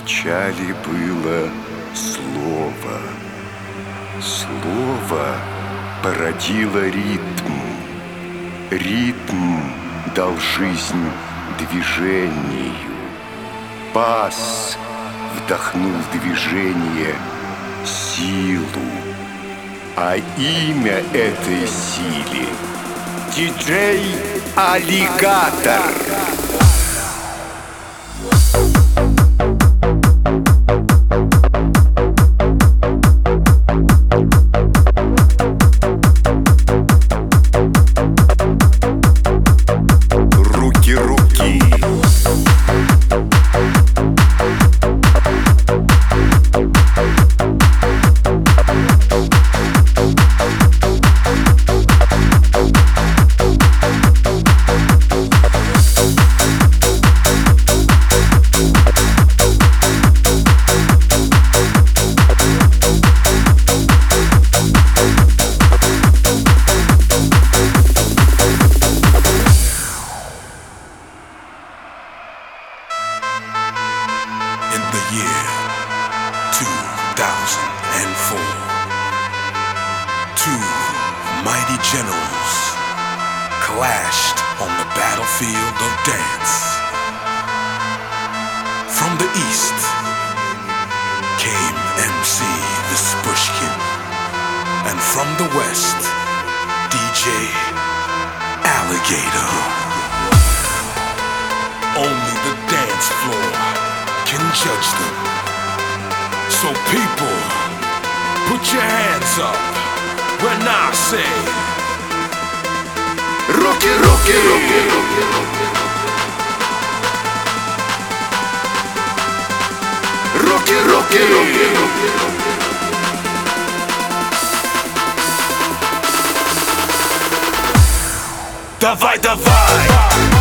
начале было слово. Слово породило ритм. Ритм дал жизнь движению. Бас вдохнул в движение силу. А имя этой силе — диджей-аллигатор. Руки. In the year 2004, two mighty generals clashed on the battlefield of dance. From the east came MC Vispushkin, and from the west, DJ Alligator. Only the dance floor can judge them. So people, put your hands up when I say Руки. Руки. давай.